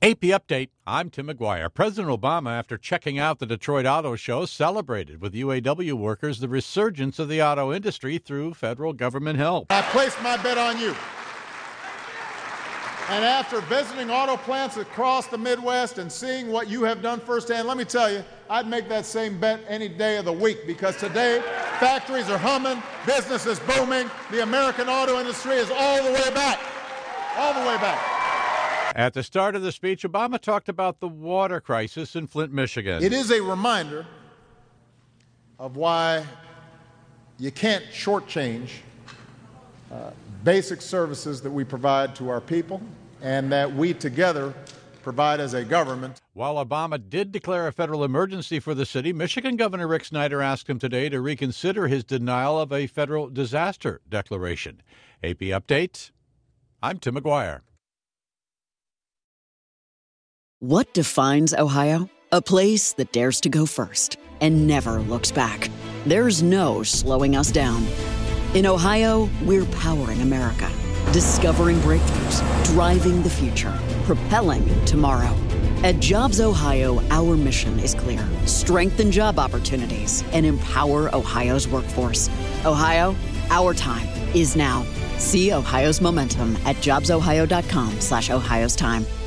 AP Update, I'm Tim McGuire. President Obama, after checking out the Detroit Auto Show, celebrated with UAW workers the resurgence of the auto industry through federal government help. I placed my bet on you. And after visiting auto plants across the Midwest and seeing what you have done firsthand, let me tell you, I'd make that same bet any day of the week, because today factories are humming, business is booming, the American auto industry is all the way back. All the way back. At the start of the speech, Obama talked about the water crisis in Flint, Michigan. It is a reminder of why you can't shortchange basic services that we provide to our people and that we together provide as a government. While Obama did declare a federal emergency for the city, Michigan Governor Rick Snyder asked him today to reconsider his denial of a federal disaster declaration. AP Update, I'm Tim McGuire. What defines Ohio? A place that dares to go first and never looks back. There's no slowing us down. In Ohio, we're powering America, discovering breakthroughs, driving the future, propelling tomorrow. At Jobs Ohio, our mission is clear: strengthen job opportunities and empower Ohio's workforce. Ohio, our time is now. See Ohio's momentum at jobsohio.com/Ohio's time.